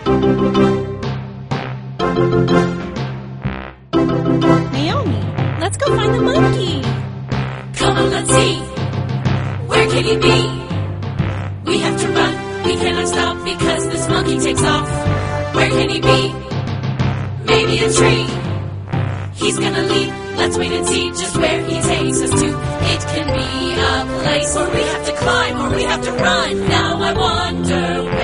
Naomi, let's go find the monkey. Come on, let's see. Where can he be? We have to run. We cannot stop because this monkey takes off. Where can he be? Maybe a tree. He's gonna leap. Let's wait and see just where he takes us to. It can be a place where we have to climb or we have to run. Now I wonder where